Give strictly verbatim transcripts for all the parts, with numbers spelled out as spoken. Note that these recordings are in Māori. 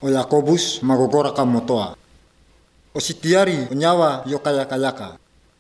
o Yakobus magogora ka motoa. O sitiari o nyawa yo kaya kayaka.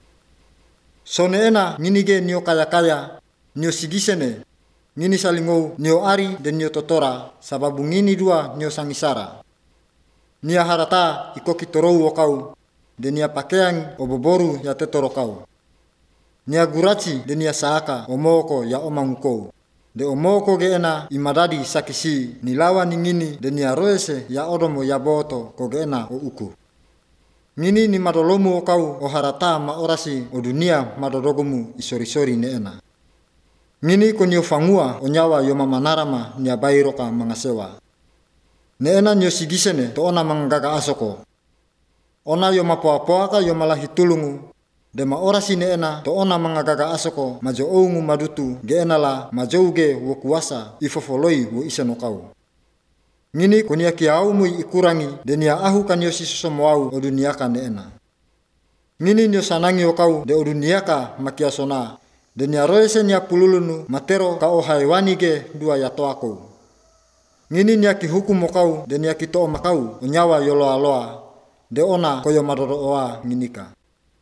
Sone ena nginige nio kaya kaya, nio sigisene, ngini salingou nio ari dan nio totora, sababu ngini dua nio sangisara. Nia harata ikoki torou o kau, dan nia pakeang o boboru ya tetoro kau. Nia guraci dan nia saaka o moko ya omangukou. De omoko ge ena imadadi sakisi nilawa ningini dan nia roese ya odomo ya boto ko ge ena o uku. Ngini ni madolomu o kau o harata ma orasi o dunia madodogomu isori-sori ne ena. Ngini ko nio fangua o nyawa yo mamanarama nia bairoka mangasewa. Ne ena nio sigisene to ona manggaga asoko. Ona yo mapoa-poaka yo malahi tulungu. De ma orasi ne ena to ona mangagaga asoko majo oungu madutu ge ena la majouge wo kuasa ifofoloi wo iseno kau. Ngini ko nia kia au mui ikurangi de nia ahu kan yo sisosomoau o duniaka ne ena. Ngini nio sanangi o kau de o duniaka makia sona de nia roese nia pululunu matero ka o haiwani ge dua ya toakou. Ngini nia ki hukum o kau de nia ki to makau o nyawa yoloa loa de ona koyo madoro oa nginika.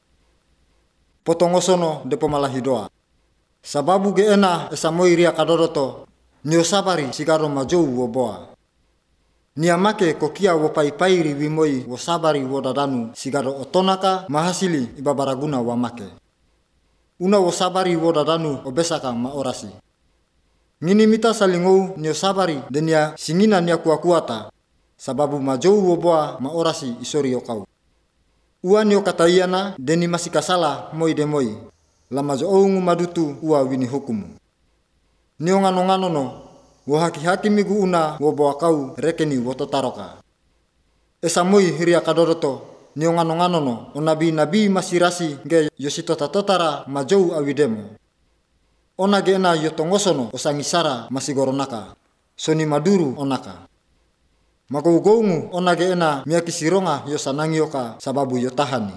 Potongosono de pomalahi doa. Sababu ge ena esamoi ria kadoroto nio sabari sigaro majou wo boa. Nia make kokia wo pai-pairi wimoi wo sabari wo dadanu sigaro otonaka mahasili ibabaraguna wa make. Una wo sabari wo dadanu obesaka ma orasi. Ngini mita salingou nio sabari de nia singina nia kuakuata sababu majou wo boa ma orasi isori o kau. Ua nio kataiana deni masih kasala moi de moi. Lama jo oungu madutu ua wini hukumu. Nio ngano-ngano no. Wo haki-haki migu una wo boa kau rekeni wo totaroka. Esa moi hiria kadoroto. Nio ngano-ngano no. O nabi-nabi masirasi ge yositota totara majou awidemo. Ona ge ena yotongosono o sangisara masigoronaka. Soni maduru onaka. Magou-goungu ona ge ena miyakisironga yo sanangi oka sababu yo tahani.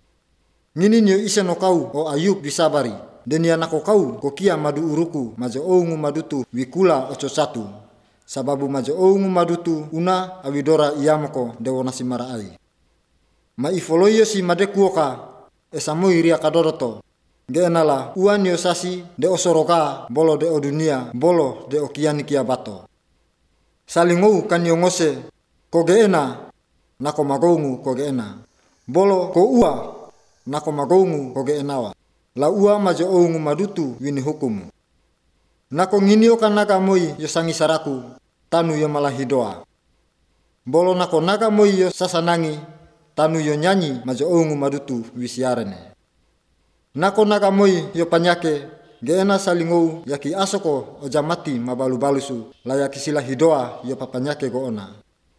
Ngini nio iseno kau o Ayub disabari. Denia nako kau kokia madu uruku majo oungu madutu wikula ocho satu. Sababu majo oungu madutu una awidora iyamoko dewo nasimara ai. Ma ifoloyo si madeku oka esamoi ria kadoroto. Ge enala ua nio sasi de osoroka bolo de o dunia bolo de okiani kia bato. Salingou kan yo ngose ko ge ena nako magoungu ko ge ena. Bolo ko ua nako magoungu ko ge enawa. La ua majo oungu madutu wini hukumu. Nako nginio kan naga moi yo sangisaraku tanu yo malahi doa. Bolo nako naga moi yo sasanangi tanu yo nyanyi majo oungu madutu wisiarene. Nako naga moi yo panyake ge ena salingou yaki asoko o jamati mabalu-balusu la yaki sila hidoa yo papanyake go ona.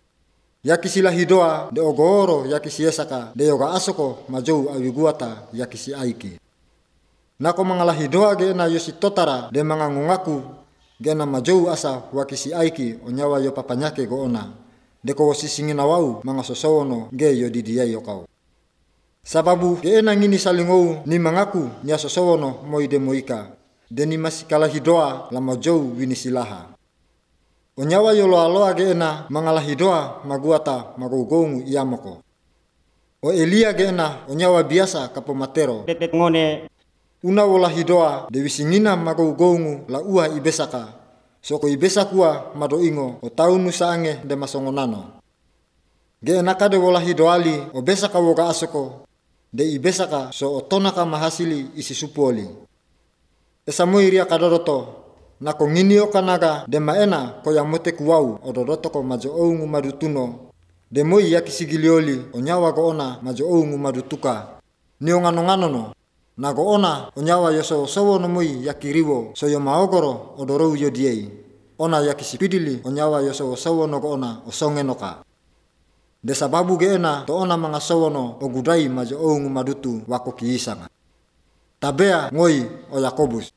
Yaki sila hidoa de ogoro yaki siesaka de yoga asoko majou awiguata yaki si aiki. Nako mangala hidoa ge ena yo si totara de mangangungaku ge ena majou asa waki si aiki o nyawa yo papanyake go ona. De ko sisingina wau mangasosowono ge yo didiai yo kau. Sababu ge ena ngini salingou ni mangaku ni asosowono moi de moika. De ni masikala hidoa la majou wini silaha. O nyawa yo loa loa ge ena mangala hidoa maguata magougoungu iyamoko. O Elia ge ena o nyawa biasa kapomatero. Ngone. Una wola hidoa de wisingina magougoungu la ua ibesaka. Soko ibesakua madoingo o taunu saange de masongonano. Ge enaka de wola hidoali o besaka woga asoko. De ibesaka so otonaka mahasili isi supuoli. Esamoi ria kadoroto. Nako nginio kanaga de maena ko yang mote kuau o doroto ko majo oungu madutuno. De moi yaki sigilioli o nyawa go ona majo oungu madutuka. Nio ngano-ngano no. Nago ona o nyawa yoso sowo no moi yaki riwo so yo maogoro o dorou yo diei. Ona yaki sipidili o nyawa yoso sowo no go ona o songenoka. De sababu ge ena to ona mga sowo no o gudai majo oungu madutu wako kiisanga. Tabea ngoi o Yakobus.